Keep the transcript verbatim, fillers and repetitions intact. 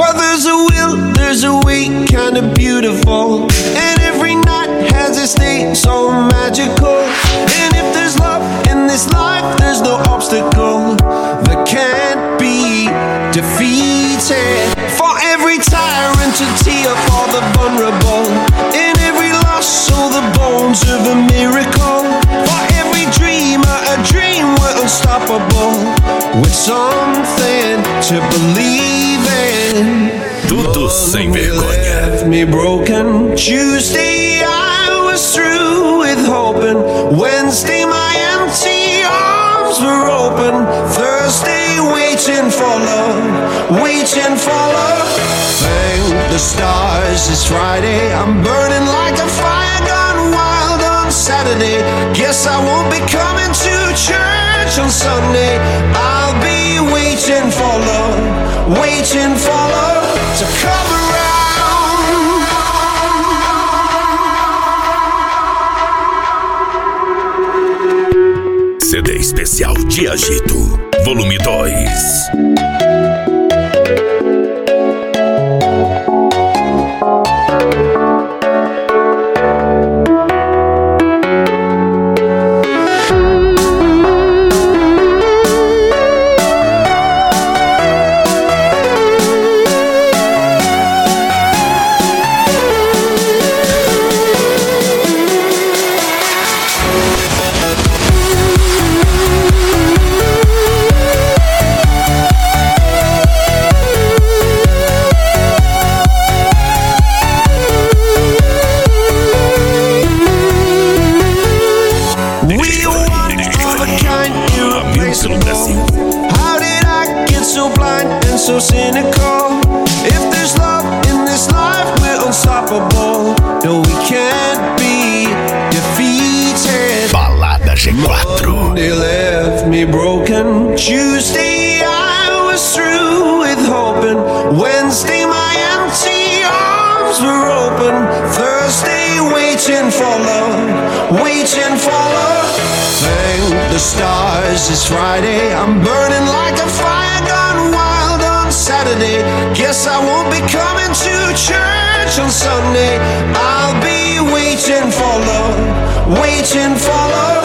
Well, there's a will, there's a way, kinda beautiful. And every night has its day, so magical. And if there's love in this life, there's no obstacle that can't be defeated. For every tyrant to tear for the vulnerable. In every loss, so the bones of a miracle. For every dreamer, a dream we're unstoppable. With something to believe in. Tudo sem vergonha. Left me broken. Tuesday I was through with hoping. Wednesday my empty arms were open. Thursday waiting for love, waiting for love. Thank the stars it's Friday. I'm burning like a fire gone wild on Saturday. Guess I won't be coming to church on Sunday. I'll be waiting for love, waiting for love to come around. C D especial de Agito, volume dois. How did I get so blind and so cynical? If there's love in this life, we're unstoppable. No, we can't be defeated. Balada G quatro. Monday left me broken. Tuesday I was through with hoping. Wednesday my empty arms were open. Thursday waiting for love, waiting for love. Thank the stars it's Friday. I'm burning like a fire gone wild on Saturday. Guess I won't be coming to church on Sunday. I'll be waiting for love, waiting for love